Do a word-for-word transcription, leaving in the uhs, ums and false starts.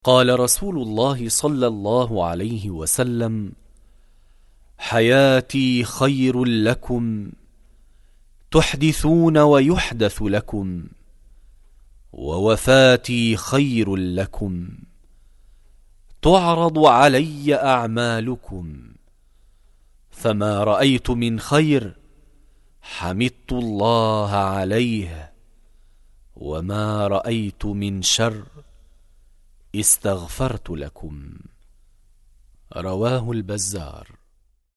قال رسول الله صلى الله عليه وسلم: حياتي خير لكم، تحدثون ويحدث لكم، ووفاتي خير لكم، تعرض علي أعمالكم، فما رأيت من خير حمدت الله عليه، وما رأيت من شر استغفرت لكم. رواه البزار.